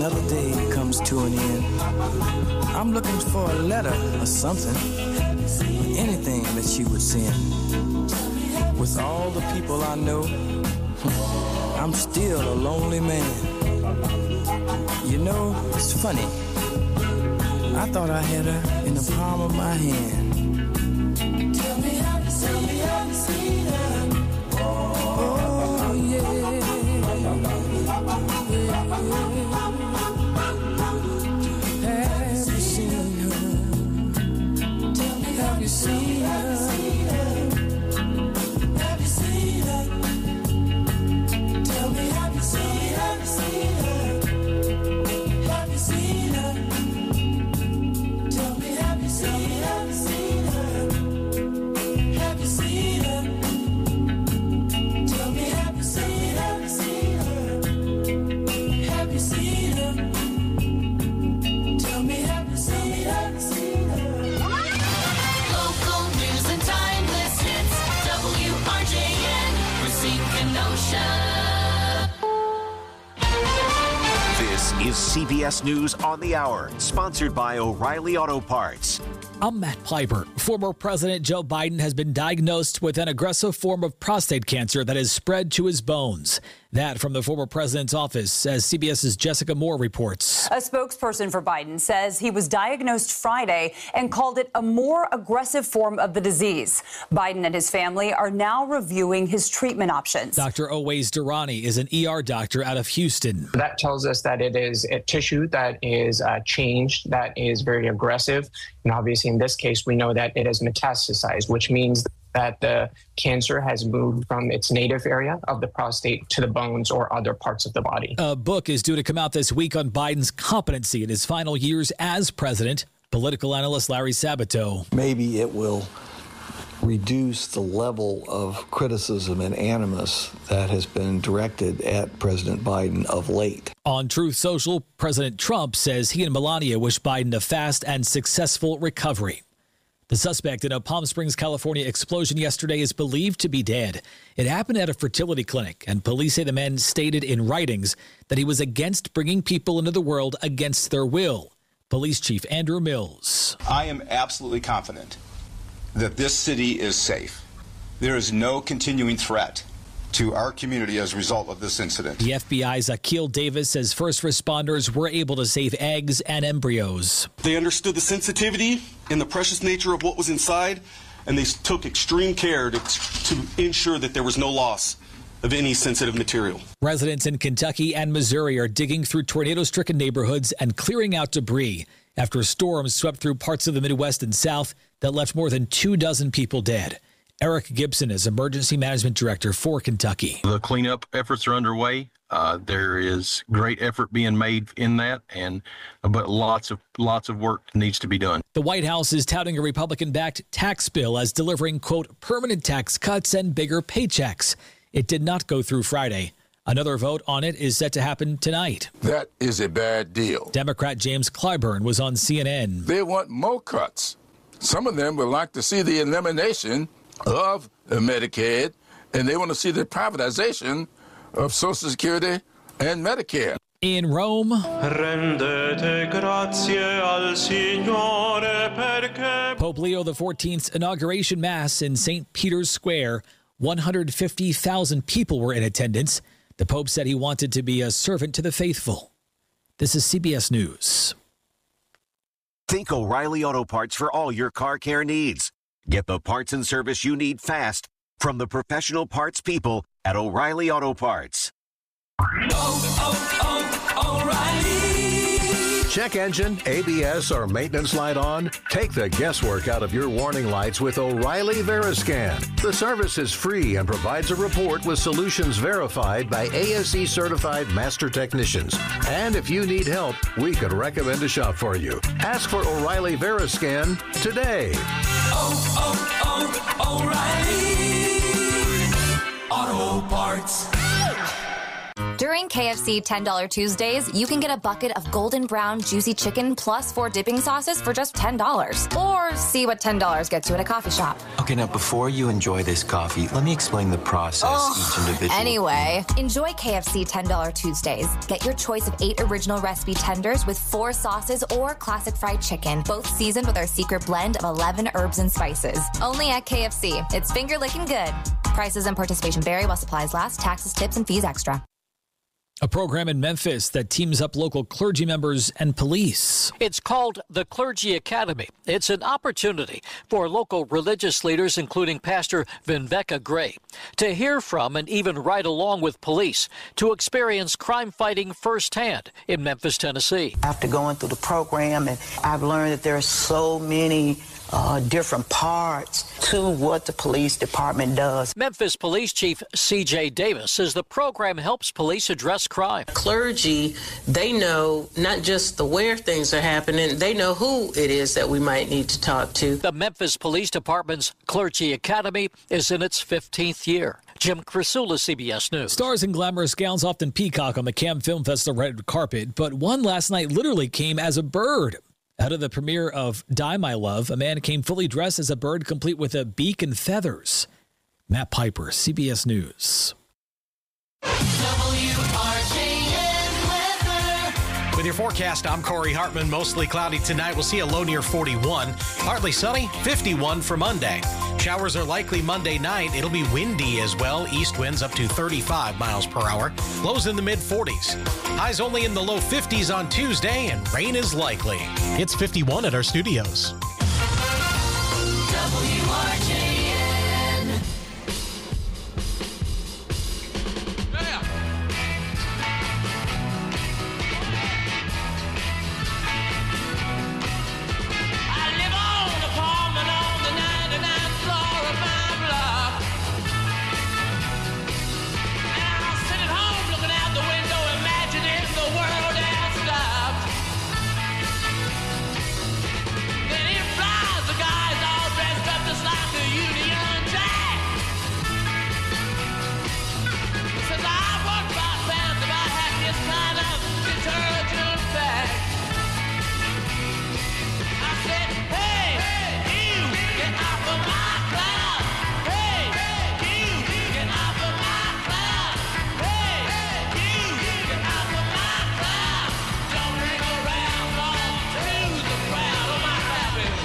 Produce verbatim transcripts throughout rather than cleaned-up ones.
another day comes to an end. I'm looking for a letter or something, anything that she would send. With all the people I know, I'm still a lonely man. You know, it's funny. I thought I had her in the palm of my hand. Tell me how you see, how you see her. Oh, yeah. Have you seen her? Tell me, have you seen her? Have you seen her? Tell me, have you seen, have you seen her? Have you seen her? Tell me, have you seen, have you seen her? Have you seen her? Tell me, have you seen, have you seen her? Have you seen her? Tell me, have you seen, have you seen her? Local news and timeless hits. W R J N, Racine Kenosha. This is C B S News on the Hour, sponsored by O'Reilly Auto Parts. I'm Matt Piper. Former President Joe Biden has been diagnosed with an aggressive form of prostate cancer that has spread to his bones. That from the former president's office, as CBS's Jessica Moore reports. A spokesperson for Biden says he was diagnosed Friday and called it a more aggressive form of the disease. Biden and his family are now reviewing his treatment options. Doctor Owais Durrani is an E R doctor out of Houston. That tells us that it is a tissue that is uh, changed, that is very aggressive. And obviously, in this case, we know that it has metastasized, which means that the cancer has moved from its native area of the prostate to the bones or other parts of the body. A book is due to come out this week on Biden's competency in his final years as president. Political analyst Larry Sabato. Maybe it will reduce the level of criticism and animus that has been directed at President Biden of late. On Truth Social, President Trump says he and Melania wish Biden a fast and successful recovery. The suspect in a Palm Springs, California explosion yesterday is believed to be dead. It happened at a fertility clinic, and police say the man stated in writings that he was against bringing people into the world against their will. Police Chief Andrew Mills. I am absolutely confident that this city is safe. There is no continuing threat to our community as a result of this incident. The F B I's Akil Davis says first responders were able to save eggs and embryos. They understood the sensitivity and the precious nature of what was inside, and they took extreme care to, to ensure that there was no loss of any sensitive material. Residents in Kentucky and Missouri are digging through tornado-stricken neighborhoods and clearing out debris after storms swept through parts of the Midwest and South that left more than two dozen people dead. Eric Gibson is Emergency Management Director for Kentucky. The cleanup efforts are underway. Uh, there is great effort being made in that, and but lots of lots of work needs to be done. The White House is touting a Republican-backed tax bill as delivering, quote, permanent tax cuts and bigger paychecks. It did not go through Friday. Another vote on it is set to happen tonight. That is a bad deal. Democrat James Clyburn was on C N N. They want more cuts. Some of them would like to see the elimination of Medicaid, and they want to see the privatization of Social Security and Medicare. In Rome, Pope Leo the fourteenth's inauguration mass in Saint Peter's Square. one hundred fifty thousand people were in attendance. The Pope said he wanted to be a servant to the faithful. This is C B S News. Think O'Reilly Auto Parts for all your car care needs. Get the parts and service you need fast from the professional parts people at O'Reilly Auto Parts. Oh, oh, oh, O'Reilly. Check engine, A B S, or maintenance light on? Take the guesswork out of your warning lights with O'Reilly Veriscan. The service is free and provides a report with solutions verified by A S E certified master technicians. And if you need help, we could recommend a shop for you. Ask for O'Reilly Veriscan today. Oh, oh, oh, O'Reilly Auto Parts. During During K F C ten dollar Tuesdays, you can get a bucket of golden brown juicy chicken plus four dipping sauces for just ten dollars. Or see what ten dollars gets you at a coffee shop. Okay, now before you enjoy this coffee, let me explain the process Oh, each individual. Anyway, enjoy K F C ten dollar Tuesdays. Get your choice of eight original recipe tenders with four sauces or classic fried chicken, both seasoned with our secret blend of eleven herbs and spices. Only at K F C. It's finger licking good. Prices and participation vary while supplies last. Taxes, tips, and fees extra. A program in Memphis that teams up local clergy members and police. It's called the Clergy Academy. It's an opportunity for local religious leaders, including Pastor Vinveka Gray, to hear from and even ride along with police to experience crime fighting firsthand in Memphis, Tennessee. After going through the program, and I've learned that there are so many Uh, different parts to what the police department does. Memphis Police Chief C J Davis says the program helps police address crime. Clergy, they know not just the where things are happening, they know who it is that we might need to talk to. The Memphis Police Department's Clergy Academy is in its fifteenth year. Jim Crisula, C B S News. Stars in glamorous gowns often peacock on the Cannes Film Festival red carpet, but one last night literally came as a bird. Out of the premiere of Die, My Love, a man came fully dressed as a bird, complete with a beak and feathers. Matt Piper, C B S News. W R J N weather. With your forecast, I'm Corey Hartman. Mostly cloudy tonight. We'll see a low near forty-one. Partly sunny, fifty-one for Monday. Showers are likely Monday night. It'll be windy as well. East winds up to thirty-five miles per hour. Lows in the mid forties. Highs only in the low fifties on Tuesday, and rain is likely. It's fifty-one at our studios. W R J N. I live on the farm and on the ninety-ninth floor of my block. And I'll sit at home looking out the window, imagining the world has stopped. Then in flies the guys all dressed up just like the Union Jack. Says I want five pounds if I had this kind of detergent bag. I said, hey, you, get off of my cloud. Hey, you, get off of my cloud. Hey, you, get off of my cloud. Don't hang around long to the crowd of my habit.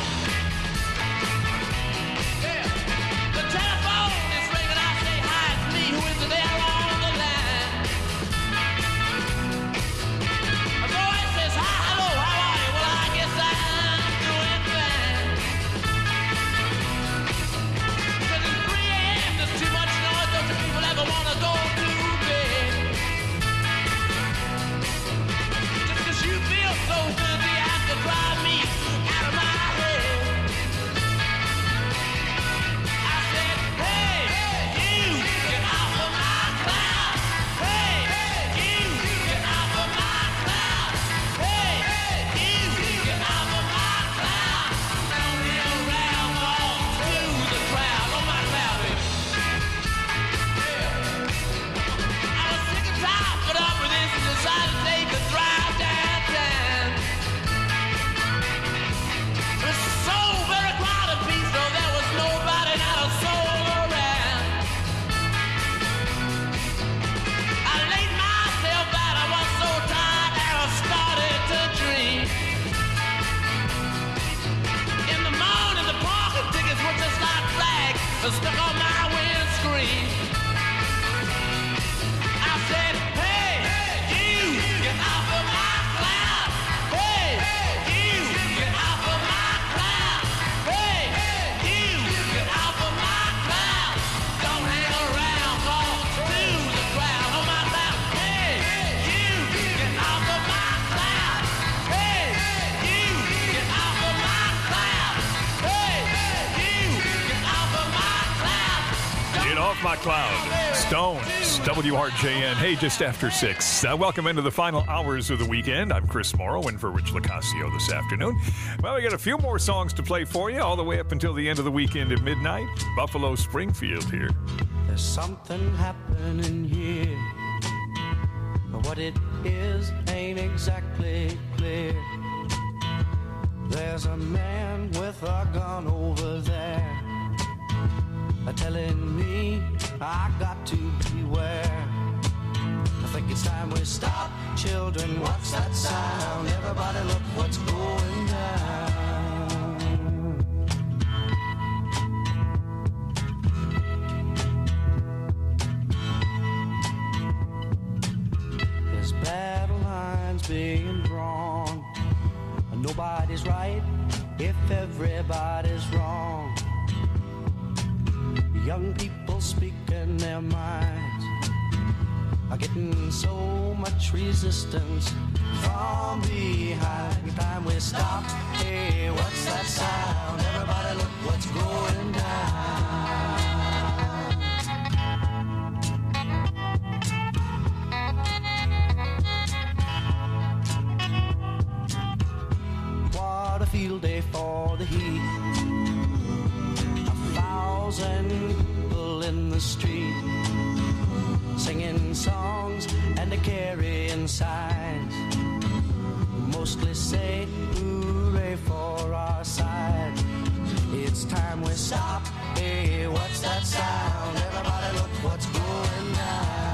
Yeah. The telephone is ringing. I say, hi, it's me. Who is there on the line? A voice says, hi, hello, how are you? Well, I guess I'm doing fine. Says it's three a.m., there's too much noise. Don't you people ever want to go to bed? Just 'cause you feel so good, you have to drive me out of my head. I said, hey, you, get off of my cloud. Hey, you, get off of my cloud. Hey, you, get off of my cloud. Don't be around long to the crowd on my cloud, baby. I was sick and tired, put up with this and decided to take a drive downtown. It was so very crowded, peace, though there was nobody, not a soul around. I laid myself out, I was so tired, and I started to dream. In the morning, the parking tickets were just like flags stuck on my windscreen. I said, hey, you, get off of my cloud. Hey, you, get off of my cloud. Hey, you, get off of my cloud. Don't hang around, call to the crowd on my cloud. Hey, you, get off of my cloud. Hey, you, get off of my cloud. Hey, you, get off of my cloud. Get off my cloud. Stones, W R J N. Hey, just after six. Uh, welcome into the final hours of the weekend. I'm Chris Morrow, in for Rich Locascio this afternoon. Well, we got a few more songs to play for you, all the way up until the end of the weekend at midnight. Buffalo Springfield here. There's something happening here. What it is ain't exactly clear. There's a man with a gun over there, telling me I got to beware. I think it's time we stop. Children, what's that sound? Everybody look what's going down. There's battle lines being drawn. Nobody's right if everybody's wrong. Young people speaking their minds are getting so much resistance from behind. Time we stop. Hey, what's that sound? Everybody look what's going down. What a field day for the heat. A thousand people in the street, singing songs and carrying signs, mostly say hooray for our side. It's time we stop. Hey, what's that sound? Everybody look what's going down.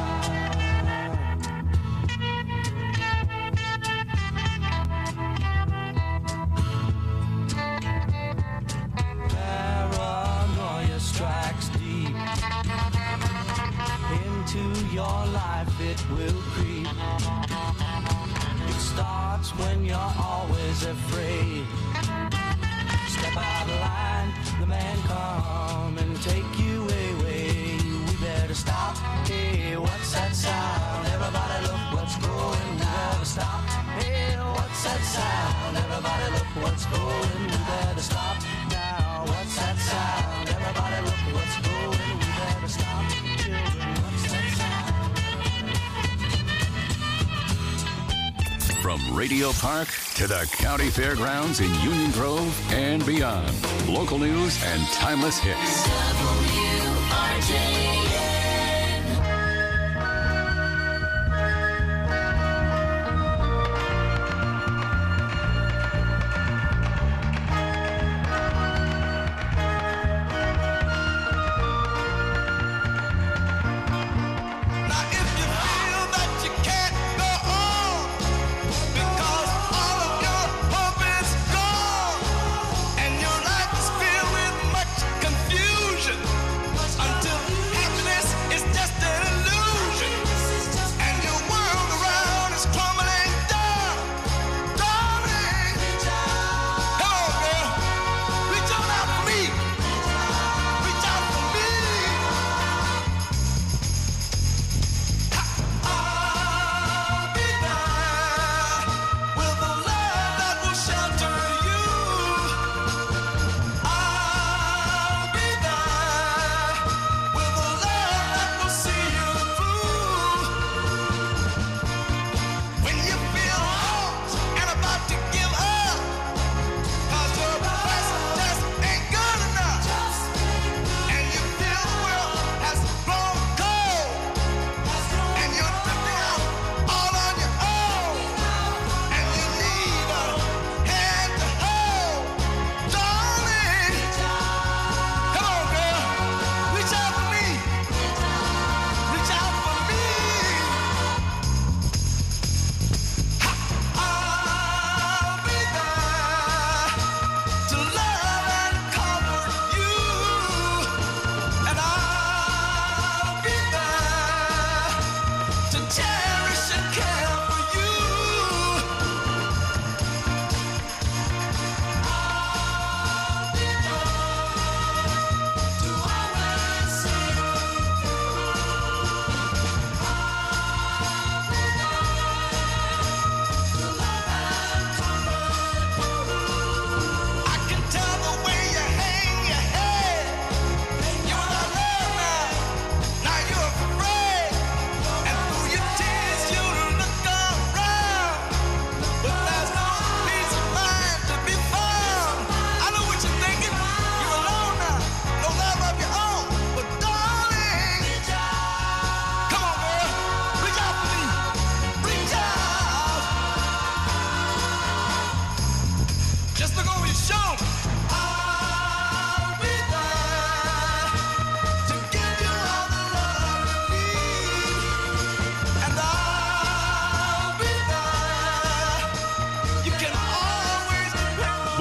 Paranoia strikes deep into your life, it will creep. It starts when you're always afraid. Step out of line, the man come and take you away. We better stop. Hey, what's that sound? Everybody look what's going. We better stop. Hey, what's that sound? Everybody look what's going. We better stop now. What's that sound? Everybody look what's going. We better stop. Children, what's that sound? From Radio Park to the County Fairgrounds in Union Grove and beyond. Local news and timeless hits. W R J N. Confusion.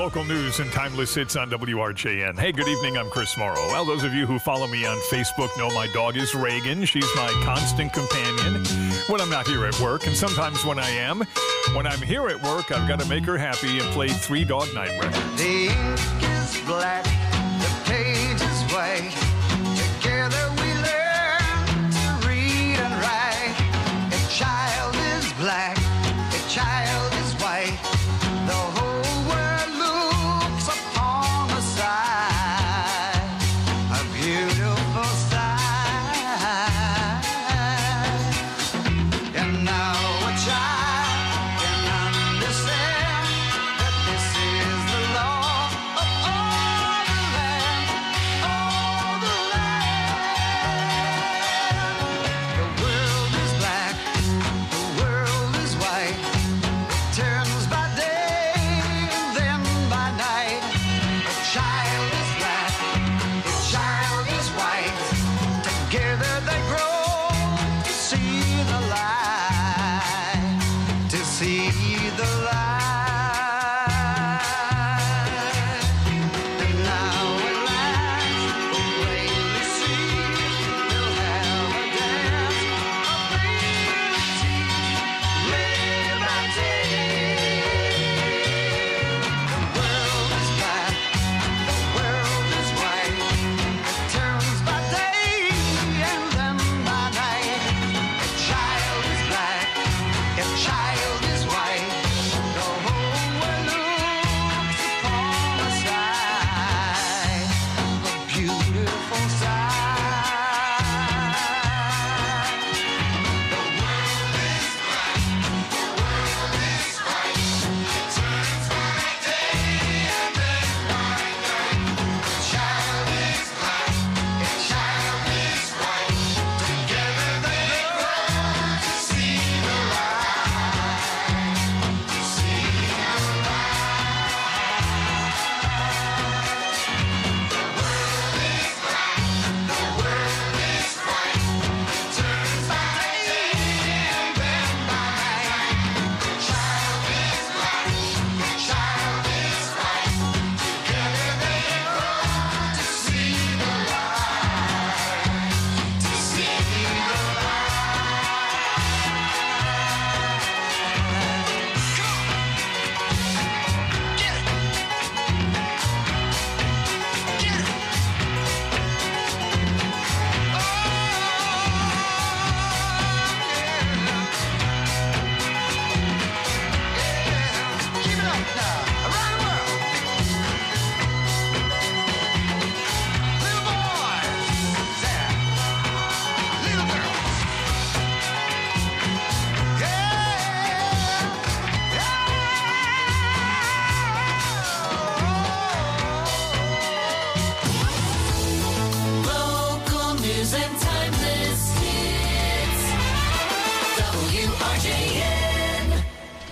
Local news and timeless hits on W R J N. Hey, good evening. I'm Chris Morrow. Well, those of you who follow me on Facebook know my dog is Reagan. She's my constant companion when I'm not here at work, and sometimes when I am. When I'm here at work, I've got to make her happy and play three Dog Night records. The ink is black, the page is white. Together we learn to read and write. A child is black, a child is white. The whole world looks upon the sight, a beautiful sight. And now a child can understand that this is the law of all the land, all the land. The world is black, the world is white. It turns by day and then by night. A child is black, a child is white. Together they grow to see the light, to see the light. And now at last, the plainly see, we'll have a dance of liberty, liberty. The world is black, the world is white. It turns by day and then by night. A child is black, a child is white. The whole world looks upon a sight, a beautiful sight. The world is black, the world is white. It turns by day and then by night. A child is black, a child is white. Together they grow to see the light, to see the light. The world is black, the world is white. It turns by day and then by night. A child is black, a child is white. Together they grow to see the light, to see the Keep it up now, around the world. Little boys, there. Little girls. Local news and timeless hits. W R J N.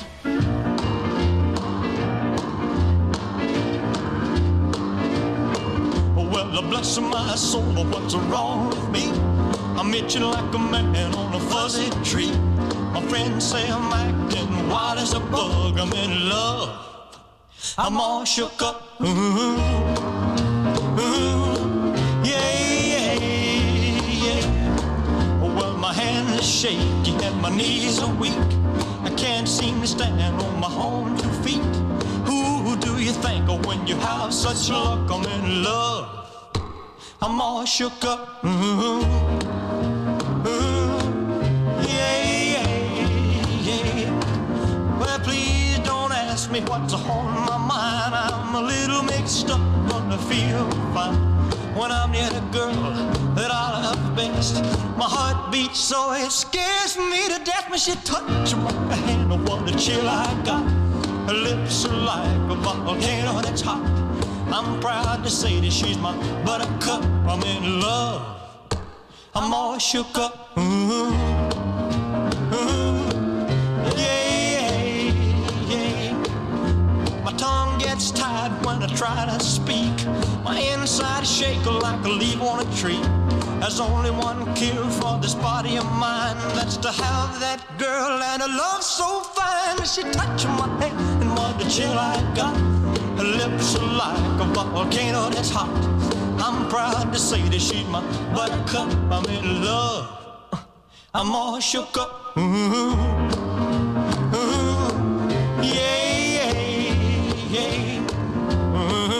Well, bless my soul, what's wrong with me? I'm itching like a man on a fuzzy tree. My friends say I'm acting wild as a bug. I'm in love. I'm all shook up. Ooh, ooh, yeah, yeah, yeah. Well, my hands are shaky and my knees are weak. I can't seem to stand on my own two feet. Who do you think of when you have such luck? I'm in love. I'm all shook up. Ooh, ooh, yeah, yeah, yeah. Well, please don't ask me what's on my mind. I'm a little mixed up, but I feel fine when I'm near the girl that I love best. My heart beats so it scares me to death when she touches my hand. Oh, what a chill I got. Her lips are like a volcano that's hot. I'm proud to say that she's my buttercup. I'm in love. I'm all shook up. Ooh, ooh, yeah, yeah. My tongue gets tied when I try to speak. My inside shake like a leaf on a tree. There's only one cure for this body of mine. That's to have that girl and a love so fine. She touched my hand and what the chill I got. Her lips are like a volcano that's hot. I'm proud to say that she's my buttercup. I'm in love. I'm all shook up. Ooh, ooh, yeah, yeah, yeah. Ooh,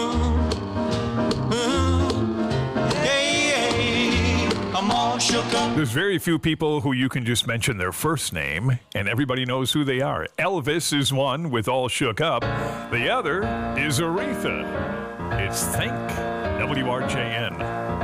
ooh, yeah, yeah. I'm all shook up. There's very few people who you can just mention their first name and everybody knows who they are. Elvis is one with All Shook Up. The other is Aretha. It's Think, W R J N.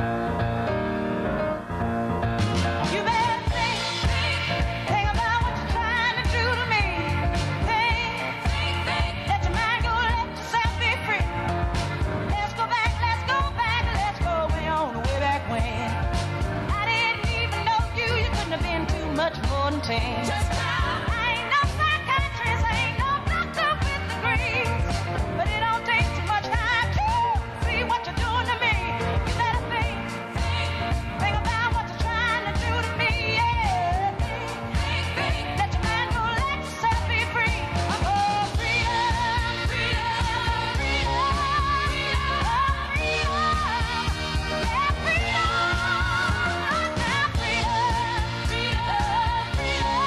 Just now. I ain't no psychiatrist, I ain't no doctor with degrees, but it don't take too much time to see what you're doing to me. You better think, think, think about what you're trying to do to me. Yeah, think, think, let your mind go, let yourself be free. Oh, freedom, freedom, freedom, freedom, yeah, freedom, now freedom, freedom.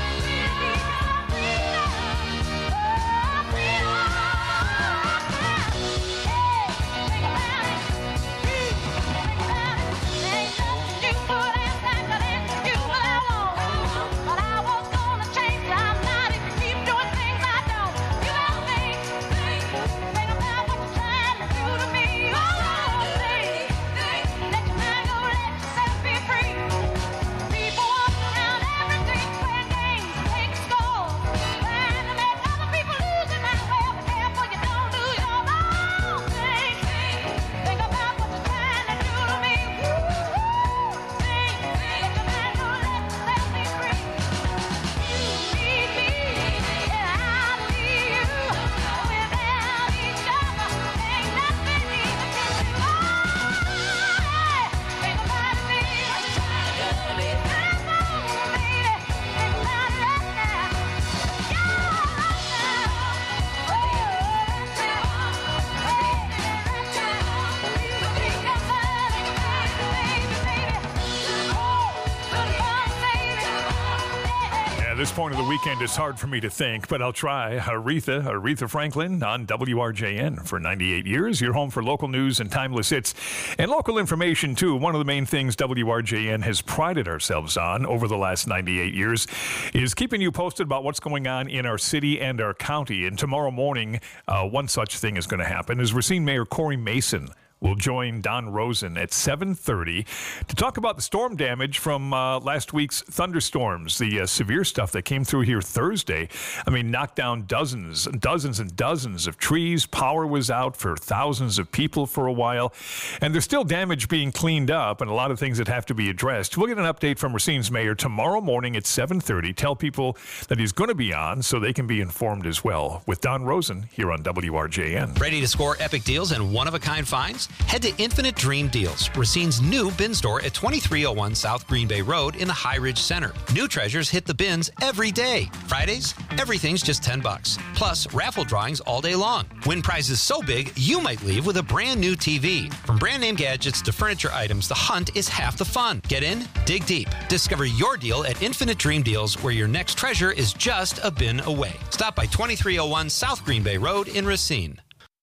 This point of the weekend is hard for me to think, but I'll try. Aretha, Aretha Franklin on W R J N for ninety-eight years. Your home for local news and timeless hits and local information, too. One of the main things W R J N has prided ourselves on over the last ninety-eight years is keeping you posted about what's going on in our city and our county. And tomorrow morning, uh, one such thing is going to happen is Racine Mayor Corey Mason will join Don Rosen at seven thirty to talk about the storm damage from uh, last week's thunderstorms, the uh, severe stuff that came through here Thursday. I mean, knocked down dozens, dozens and dozens of trees. Power was out for thousands of people for a while. And there's still damage being cleaned up and a lot of things that have to be addressed. We'll get an update from Racine's mayor tomorrow morning at seven thirty. Tell people that he's going to be on so they can be informed as well. With Don Rosen here on W R J N. Ready to score epic deals and one-of-a-kind finds? Head to Infinite Dream Deals, Racine's new bin store at twenty-three oh one South Green Bay Road in the High Ridge Center. New treasures hit the bins every day. Fridays, everything's just ten bucks. Plus, raffle drawings all day long. Win prizes so big, you might leave with a brand new T V. From brand name gadgets to furniture items, the hunt is half the fun. Get in, dig deep. Discover your deal at Infinite Dream Deals, where your next treasure is just a bin away. Stop by twenty-three oh one South Green Bay Road in Racine.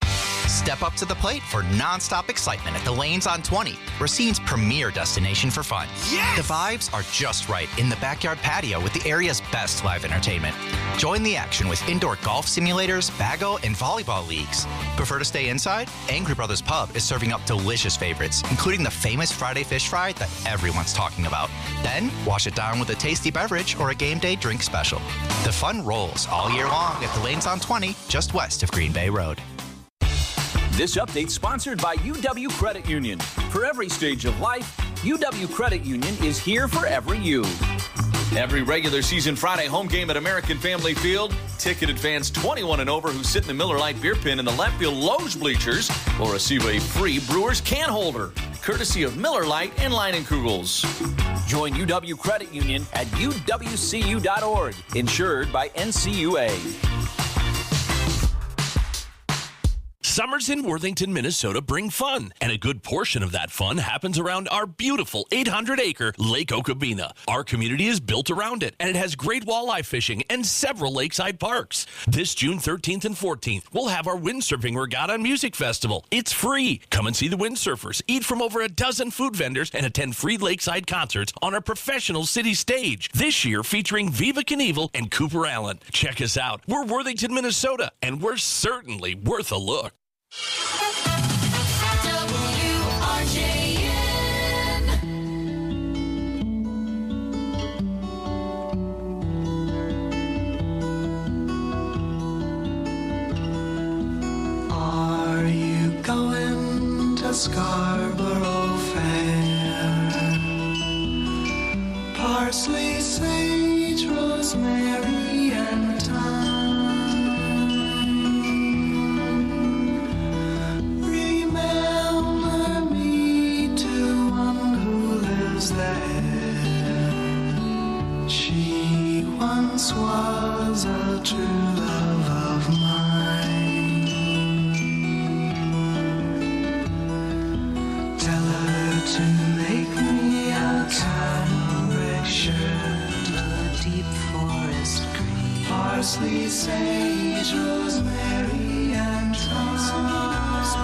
Step up to the plate for nonstop excitement at the Lanes on twenty, Racine's premier destination for fun. Yes! The vibes are just right in the backyard patio with the area's best live entertainment. Join the action with indoor golf simulators, bago, and volleyball leagues. Prefer to stay inside? Angry Brothers Pub is serving up delicious favorites, including the famous Friday fish fry that everyone's talking about. Then, wash it down with a tasty beverage or a game day drink special. The fun rolls all year long at the Lanes on twenty, just west of Green Bay Road. This update sponsored by U W Credit Union. For every stage of life, U W Credit Union is here for every you. Every regular season Friday home game at American Family Field, ticketed fans twenty-one and over who sit in the Miller Lite beer pen in the left field Loge bleachers will receive a free Brewers can holder, courtesy of Miller Lite and Leinenkugels. Join U W Credit Union at U W C U dot org, insured by N C U A. Summers in Worthington, Minnesota bring fun, and a good portion of that fun happens around our beautiful eight hundred acre Lake Okabena. Our community is built around it, and it has great walleye fishing and several lakeside parks. This June thirteenth and fourteenth, we'll have our Windsurfing Regatta and Music Festival. It's free. Come and see the windsurfers, eat from over a dozen food vendors, and attend free lakeside concerts on our professional city stage. This year featuring Viva Knievel and Cooper Allen. Check us out. We're Worthington, Minnesota, and we're certainly worth a look. W R J N. Are you going to Scarborough Fair? Parsley, sage, rosemary, and thyme. Remember me to one who lives there. She once was a true love of mine. Tell her to make me a cambric shirt, a deep forest green, parsley, sage, rosemary, and thyme.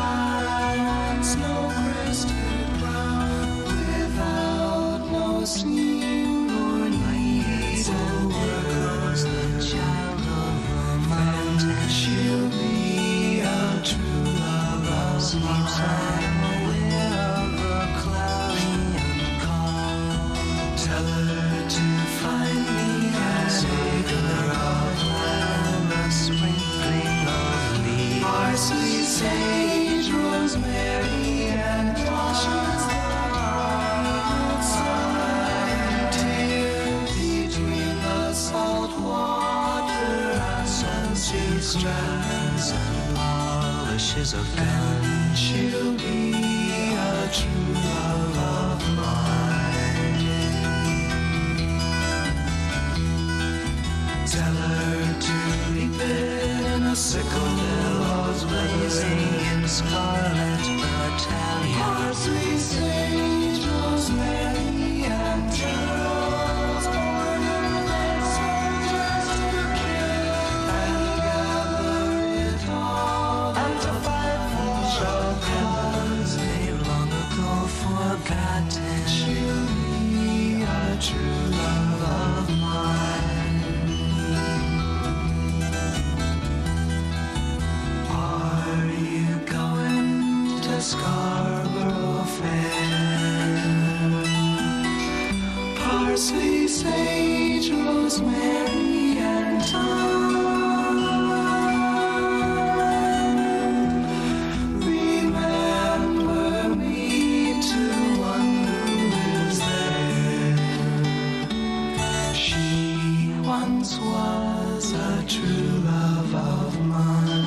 Snow-crested brown, without no seam or need, and works the child of a mountain. She'll be a true love of mine. I'm aware of the cloudy and calm. Tell her to find me an acre of land, a sprinkling of leaves, parsley, sage, rosemary, and thyme. Between the salt water and sea strands and polishes of gun, she'll be a true love of mine. Tell her to reap it in a sickle, billows blazing in scarlet battalion. Parsley, sage, rosemary, and thyme. Born in the soldiers to kill and gather it all, and to fight for a cause they long ago forgotten. She'll be a true love of mine. Are you going to Scarborough Fair? Parsley, sage, rosemary, and thyme. Remember me to one who lives there. She once was a true love of mine.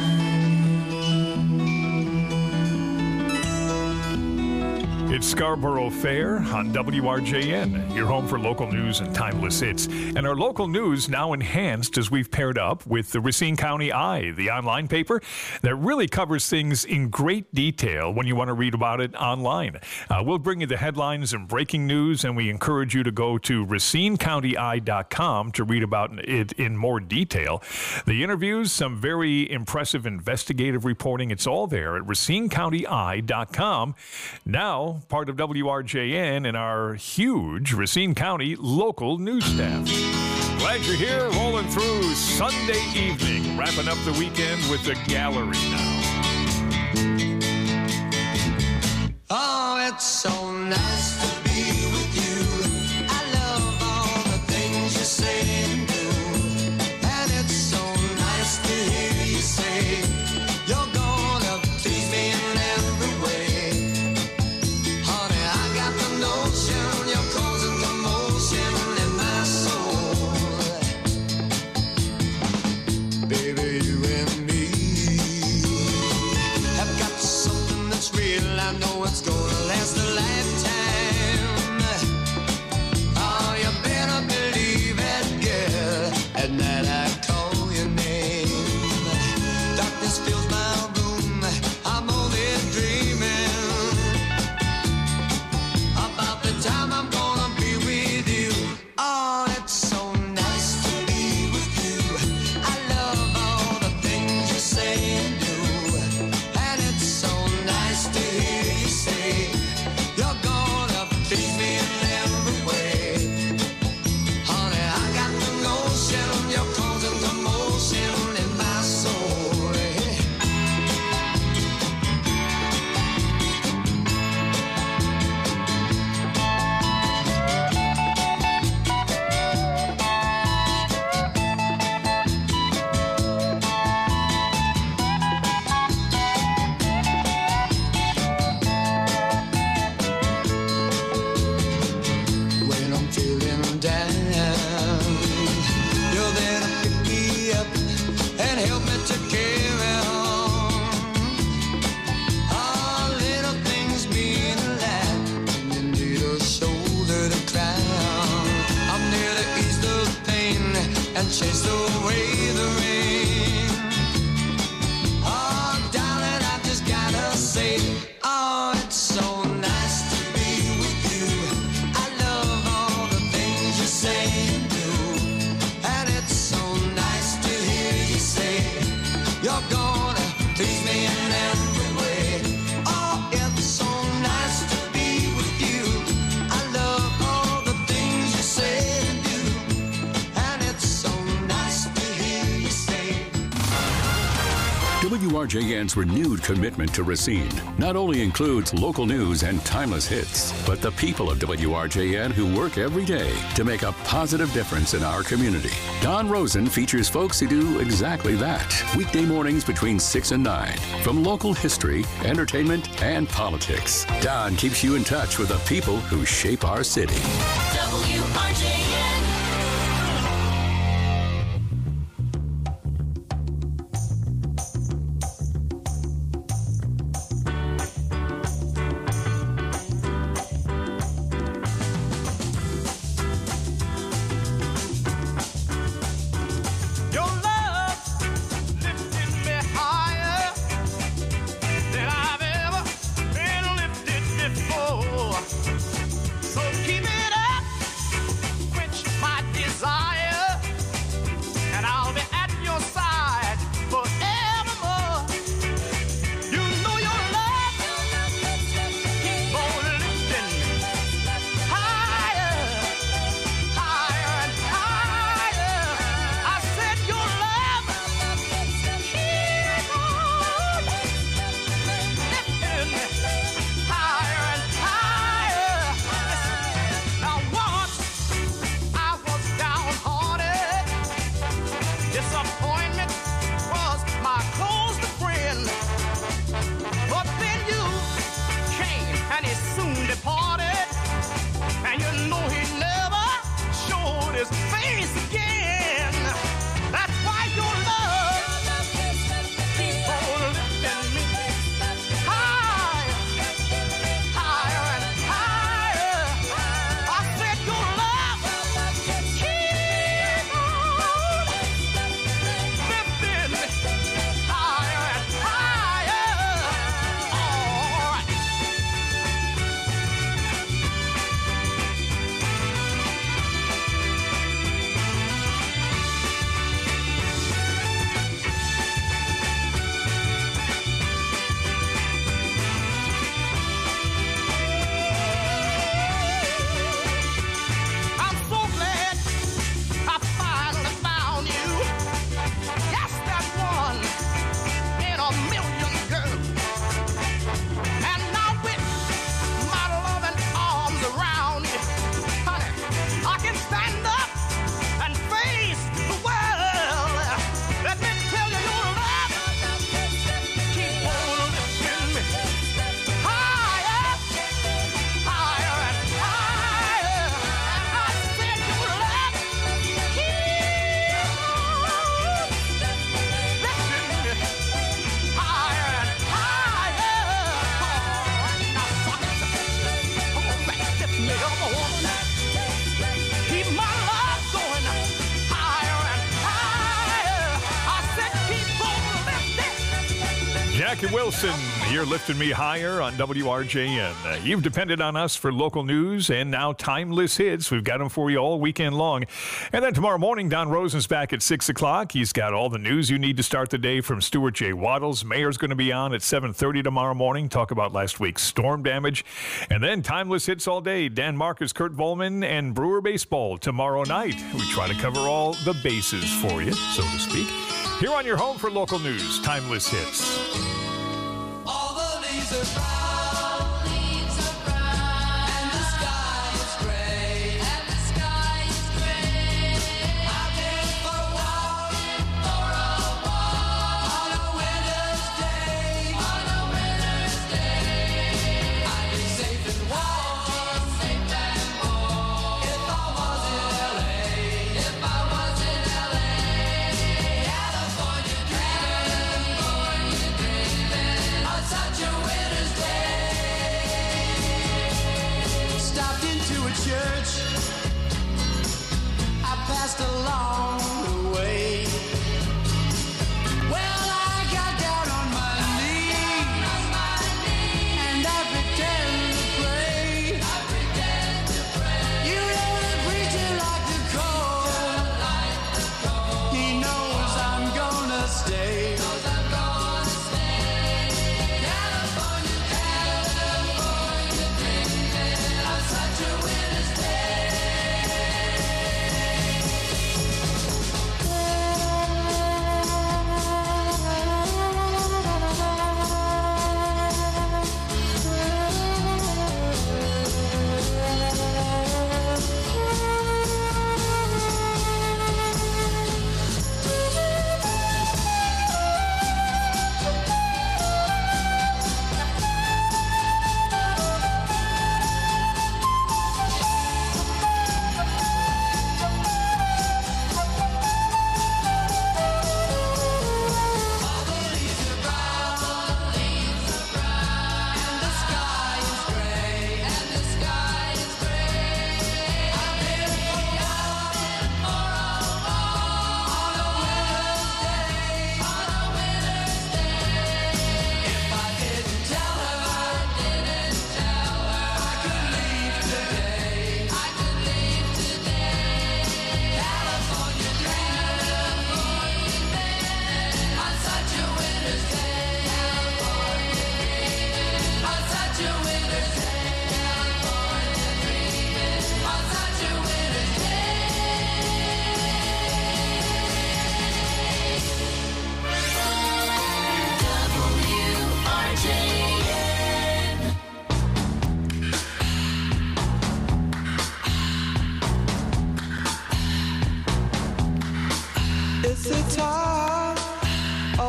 It's Scarborough Fair on W R J N, your home for local news and timeless hits. And our local news now enhanced as we've paired up with the Racine County Eye, the online paper that really covers things in great detail when you want to read about it online. Uh, we'll bring you the headlines and breaking news, and we encourage you to go to racine county eye dot com to read about it in more detail. The interviews, some very impressive investigative reporting, it's all there at racine county eye dot com. Now, part of W R J N and our huge Racine County local news staff. Glad you're here, rolling through Sunday evening, wrapping up the weekend with the gallery now. Oh, it's so nice to be with you. I love all the things you say and do. And it's so nice to hear you say you're gonna please me in every way. Honey, I got the notion you're causing commotion in my soul. Baby, you and me have got something that's real. I know it's gonna last a lifetime. help me to carry on. All little things mean a lot when you need a shoulder to cry on. I'm near to ease the pain and chase away the rain. Oh, darling, I just gotta say, oh, it's so nice to be with you. I love all the things you say and do. And it's so nice to hear you say you're gonna please me in every way. Oh, it's so nice to be with you. I love all the things you say and do. And it's so nice to hear you say. W R J N's renewed commitment to Racine not only includes local news and timeless hits, but the people of W R J N who work every day to make a positive difference in our community. Don Rosen features folks who do exactly that. Weekday mornings between six and nine. From local history, entertainment, and politics, Don keeps you in touch with the people who shape our city. W R J N. Your love lifted me higher than I've ever been lifted before. So keep it up, quench my desire, and I'll be at your side forevermore. You know your love keep on lifting me higher, higher and higher. I said your love keep on lifting me higher and higher. Now once I was downhearted, disappointment was my closest friend. But then you came and he soon departed, and you know he never showed his face again. That's why your love keep on lifting me higher, higher and higher. I said your love keep on lifting me higher and higher. All right. I'm so glad I finally found you. Yes, that one in a million girls. And now with my loving arms around you, honey, I can stand up and face the world. Let me tell you, your love keep on lifting me higher, higher and higher. I said your love keep on lifting me higher and higher. Now suck it, come on back, lift me up, woman. Keep my love going higher and higher. I said keep on lifting. Jackie Wilson, you're lifting me higher on W R J N. Uh, you've depended on us for local news and now timeless hits. We've got them for you all weekend long. And then tomorrow morning, Don Rosen's back at six o'clock. He's got all the news you need to start the day from Stuart J. Waddles. Mayor's going to be on at seven thirty tomorrow morning. Talk about last week's storm damage. And then timeless hits all day. Dan Marcus, Kurt Volman, and Brewer Baseball tomorrow night. We try to cover all the bases for you, so to speak. Here on your home for local news, timeless hits. All the leaves are brown, leaves are brown, and the sky is gray, and the sky is gray. I've been for a walk, for a walk, on a winter's day, on a winter's day. I'd be safe and warm, safe and warm, if I was in L A, if I was in L A. California dream.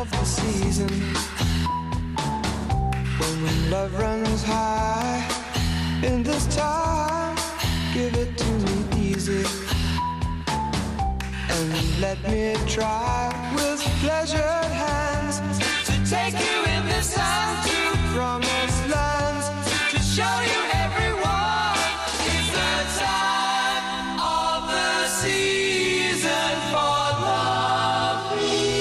of the season. When love runs high, in this time, give it to me easy. And let me try with pleasured hands to take you in this time to promised lands, to show you everyone it's the time of the season for loving.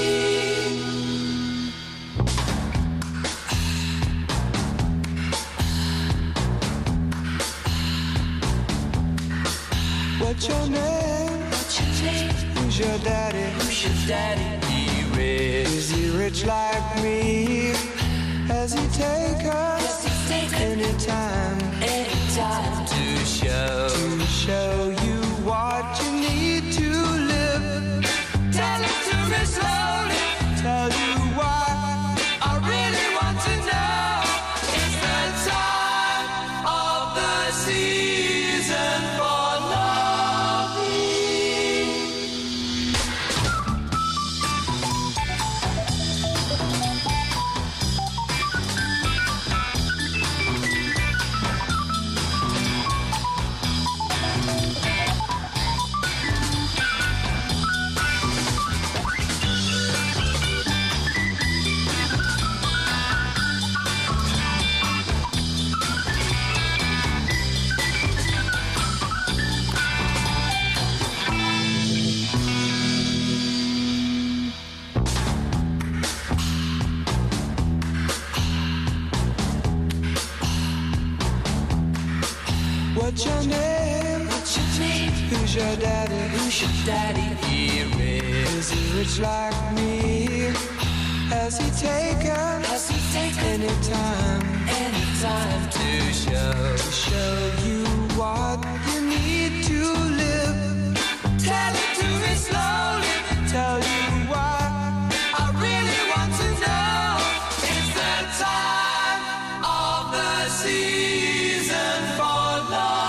What's your name? What's your name? Who's your daddy? Who's your daddy? He rich. Is he rich like me? Has he take us anytime? Anytime to show to show you what you need to live. Tell it to me slowly. Tell you why I really want to know. It's the time of the season for loving. What's your name? What's your name? Who's your daddy? Who's your daddy? He rich. Is he rich like me? Has he taken? Has he taken anytime? Anytime to show to show you what you need to live. Tell it to me slowly. Tell you why I really want to know. It's the time of the season for loving.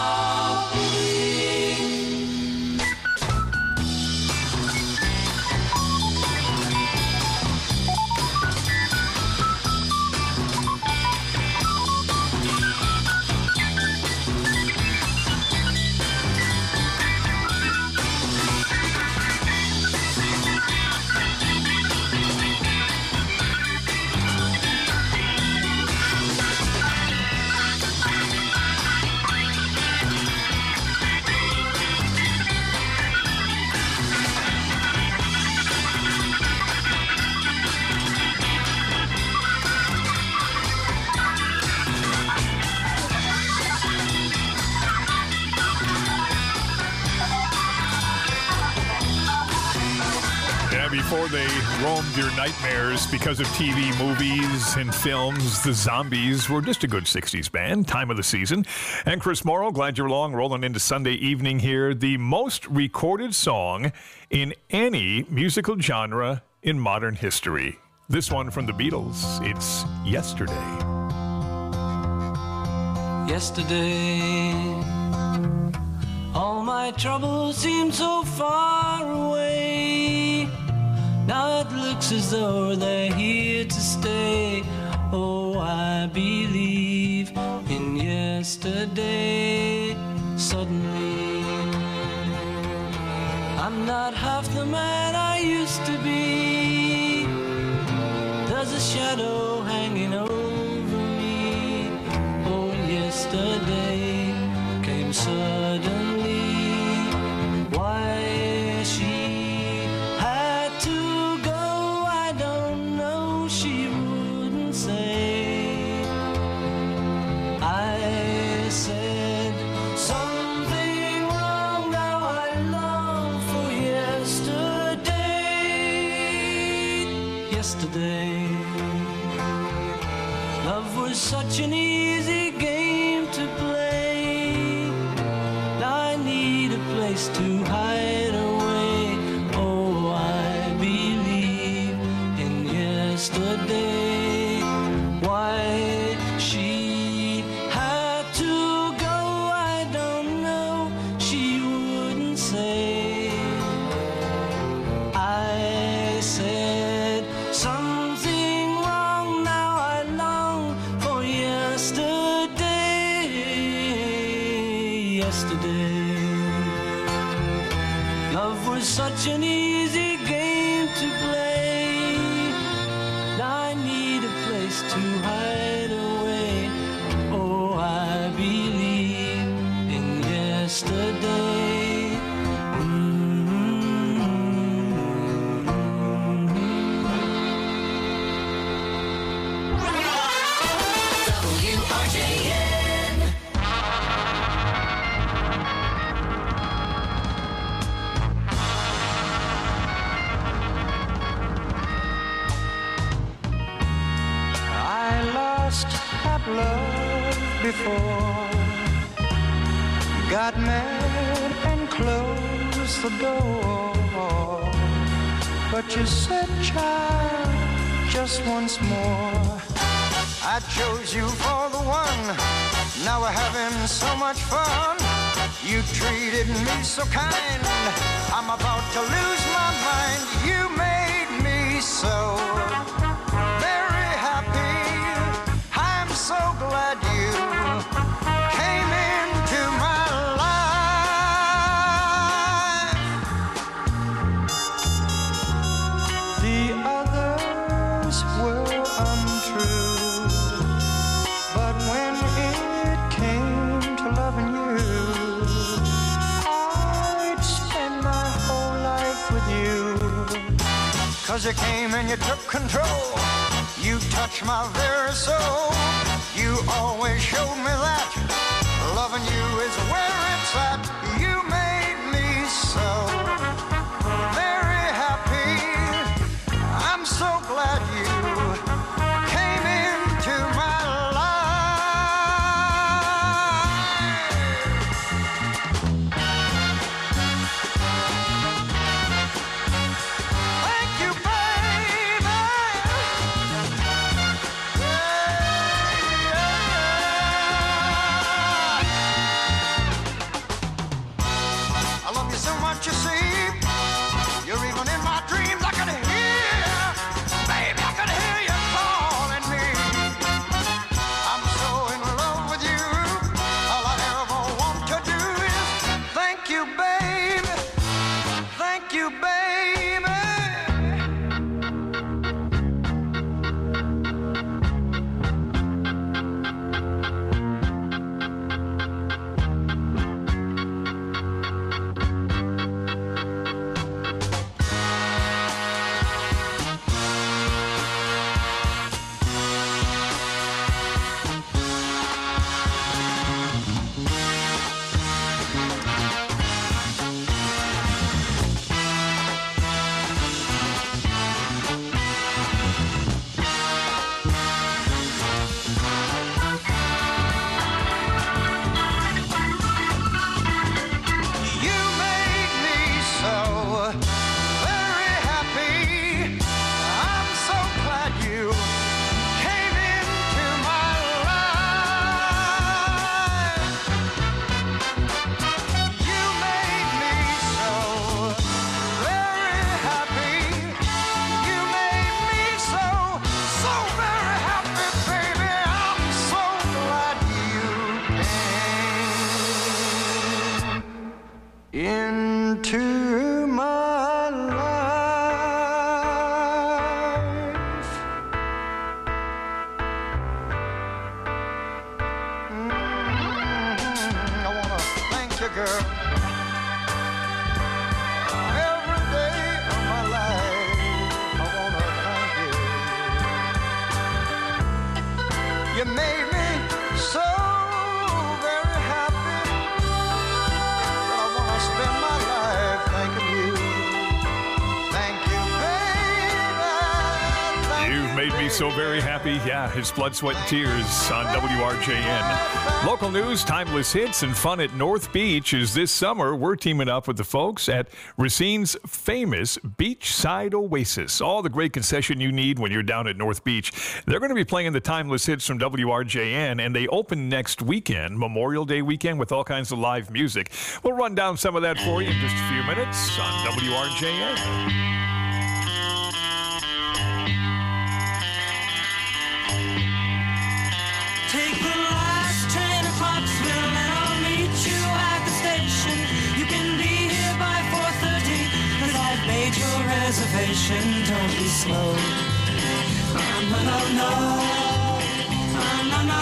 Before they roamed your nightmares because of T V, movies, and films, the Zombies were just a good sixties band, time of the season. And Chris Morrow, glad you're along, rolling into Sunday evening here. The most recorded song in any musical genre in modern history. This one from the Beatles, it's Yesterday. Yesterday, all my troubles seem so far away. Now it looks as though they're here to stay. Oh, I believe in yesterday. Suddenly, I'm not half the man I used to be. There's a shadow hanging over me. Oh, yesterday came suddenly. Why she had to go, I don't know, she wouldn't say. I said something wrong, now I long for yesterday. Yesterday, love was such an easy game to play. Now I need a place to hide away. Oh, I believe in yesterday. Why she had to go, I don't know, she wouldn't say. I said something yesterday. Love was such an easy game to play. Now I need a place to hide away. Oh, I believe in yesterday. W R J N. I lost that love before. Got mad and closed the door. But you said, child, just once more. I chose you for the one. Now we're having so much fun. You treated me so kind. I'm about to lose my mind. You made me so very happy. I'm so glad you came into my life. The others were untrue, but when it came to loving you, I'd spend my whole life with you. Cause you came and you took control. You touched my very soul. You always showed me that loving you is where it's at. You made me so very happy. I'm so glad you came into my life. Thank you, baby. I love you so much, you see. You're even in my dreams. I can hear, baby, I can hear you calling me. I'm so in love with you. All I ever want to do is thank you, baby. Thank you, baby. You made me so very happy. I'm so glad you came into my life. You made me so very happy. You made me so, so very happy, baby. I'm so glad you came into my life. Mm, I wanna thank you, girl. Every day of my life, I wanna thank you. You made me so very happy that I wanna spend my life thanking you. Thank you, baby. Thank You've made me so very happy. Yeah, it's Blood, Sweat, and Tears on W R J N. Local news, timeless hits, and fun at North Beach is this summer. We're teaming up with the folks at Racine's famous Beachside Oasis. All the great concession you need when you're down at North Beach. They're going to be playing the timeless hits from W R J N, and they open next weekend, Memorial Day weekend, with all kinds of live music. We'll run down some of that for you in just a few minutes on W R J N. Take the last train to Clarksville and I'll meet you at the reservation, don't be slow. Oh, no, no, no. Oh, no, no,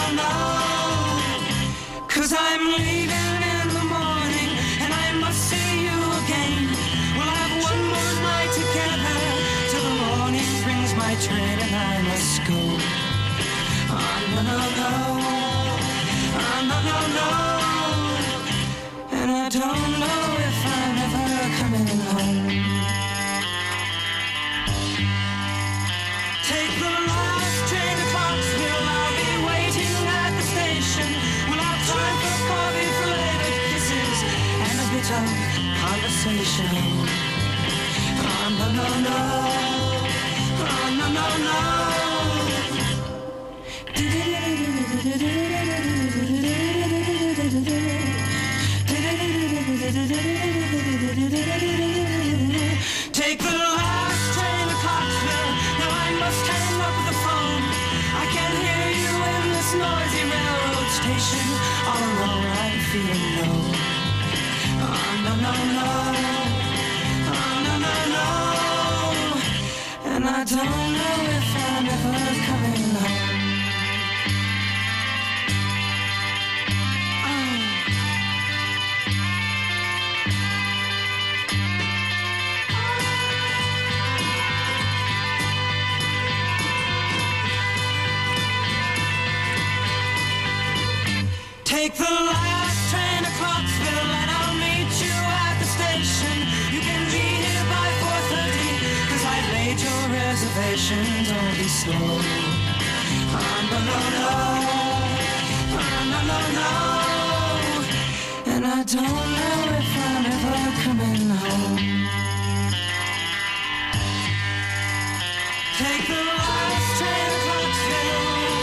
no. Cause I'm leaving in the morning and I must see you again. We'll have one more night together till the morning brings my train and I must go. Oh, no, no, no. Oh, no, no, no. And I don't know if I'm ever coming home. Take the last train to Clarksville, I'll be waiting at the station. We'll have time for coffee, flavored kisses, and a bit of conversation. Oh, no, no, no. Oh, no, no, no. Take the last train to Clarksville. Now I must hang up the phone. I can't hear you in this noisy railroad station. All alone I'm feeling low. Oh, no, no, no. Oh, no, no, no. And I don't know if I'm ever coming home. Take the last train to Clarksville and I'll meet you at the station. You can be here by four thirty, cause I made your reservation. Don't be slow. Oh, no, no, no. Oh, no, no, no. And I don't know if I'm ever coming home. Take the last train to Clarksville.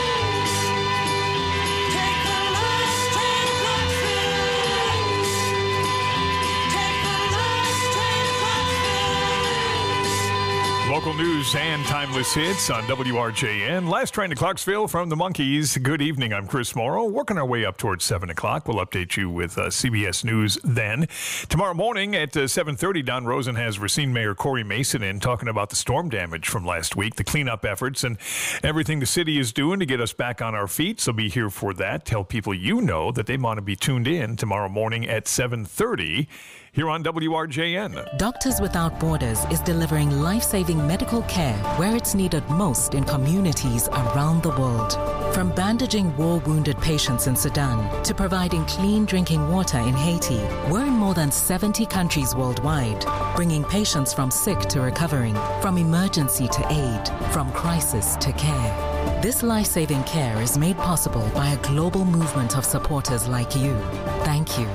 Local news and timeless hits on W R J N. Last train to Clarksville from the Monkees. Good evening. I'm Chris Morrow. Working our way up towards seven o'clock. We'll update you with uh, C B S News then. Tomorrow morning at uh, seven thirty, Don Rosen has Racine Mayor Corey Mason in talking about the storm damage from last week, the cleanup efforts, and everything the city is doing to get us back on our feet. So be here for that. Tell people you know that they want to be tuned in tomorrow morning at seven thirty. Here on W R J N. Doctors Without Borders is delivering life-saving medical care where it's needed most in communities around the world. From bandaging war-wounded patients in Sudan to providing clean drinking water in Haiti, we're in more than seventy countries worldwide, bringing patients from sick to recovering, from emergency to aid, from crisis to care. This life-saving care is made possible by a global movement of supporters like you. Thank you.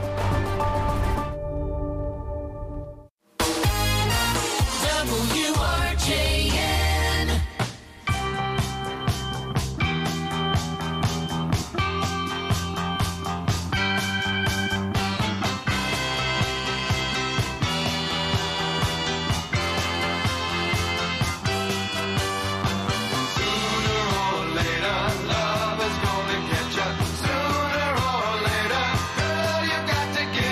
W R J N. Love is gonna catch you sooner or later. Girl, you got to get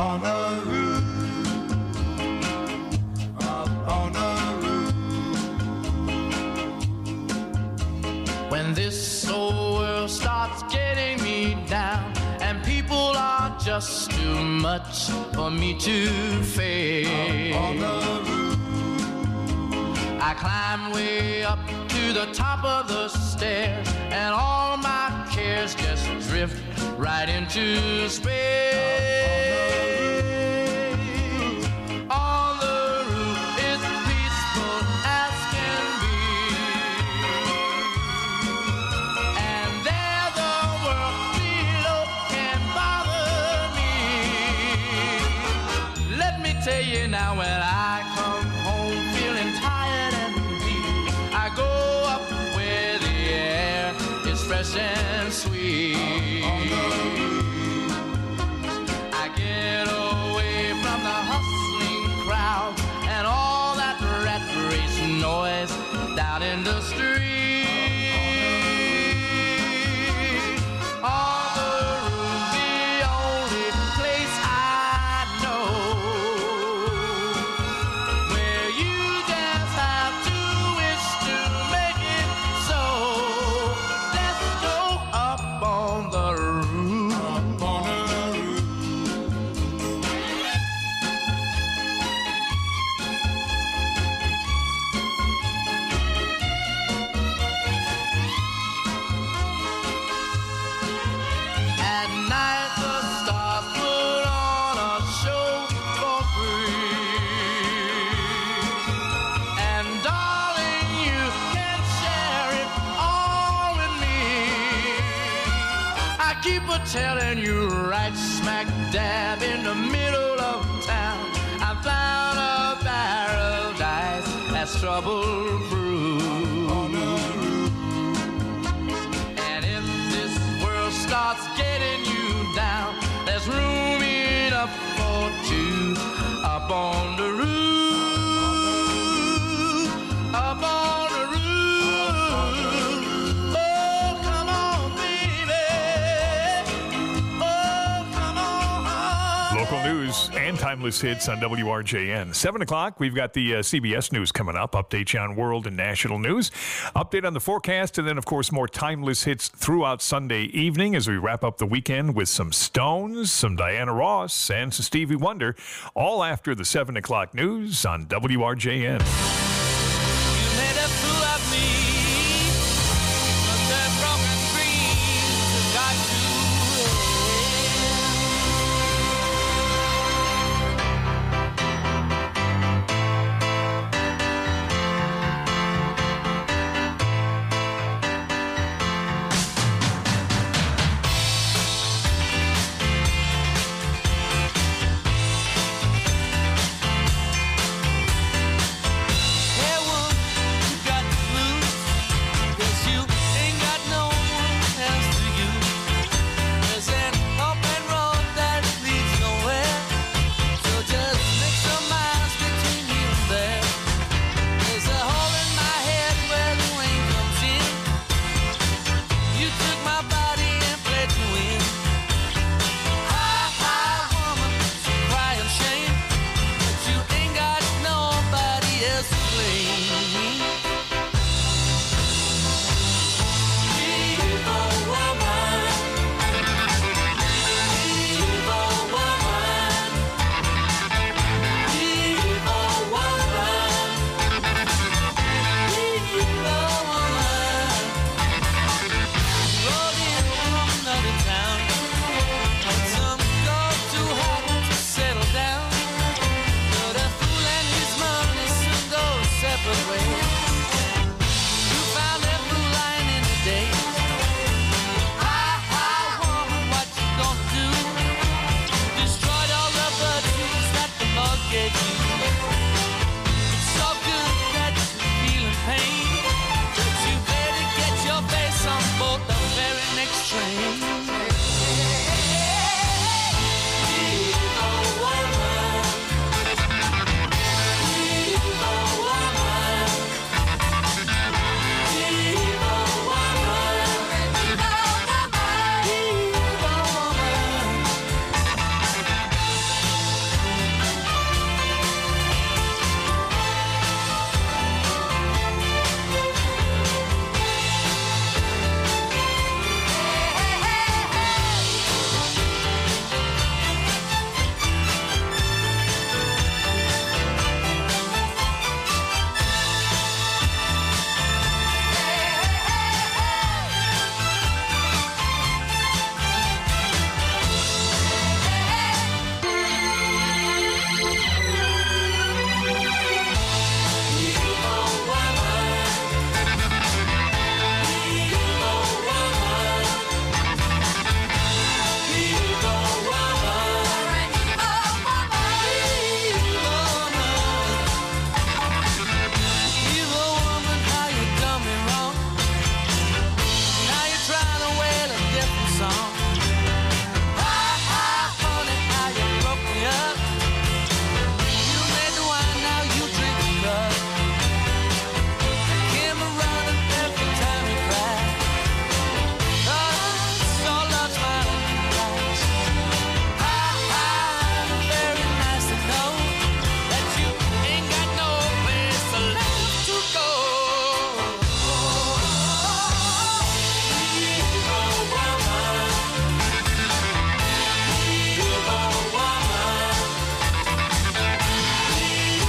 on the roof, up on the roof. When this old world starts getting me down and people are just too much for me to face, up on the roof. I climb way up to the top of the stairs and all my cares just drift right into space. On the roof it's peaceful as can be, and there the world below can bother me. Let me tell you now, when I come home feeling tired and weak, I go up where the air is fresh and sweet. I get away from the hustling crowd and all that rat race noise down in the street. On the roof, the only place I know where you just have to wish to make it so. Let's go up on the roof. Up on the roof. At night the stars put on a show for free, and darling, you can share it all with me. I keep a telling you, right smack dab in the middle of town, I found a paradise that's trouble-proof. And if this world starts getting you down, there's room enough for two up on the roof, up on the roof. Oh, come on, baby. Oh, come on. Local news and timeless hits on W R J N. seven o'clock, we've got the uh, C B S News coming up. Update you on world and national news. Update on the forecast, and then, of course, more timeless hits throughout Sunday evening as we wrap up the weekend with some Stones, some Diana Ross, and some Stevie Wonder, all after the seven o'clock news on W R J N.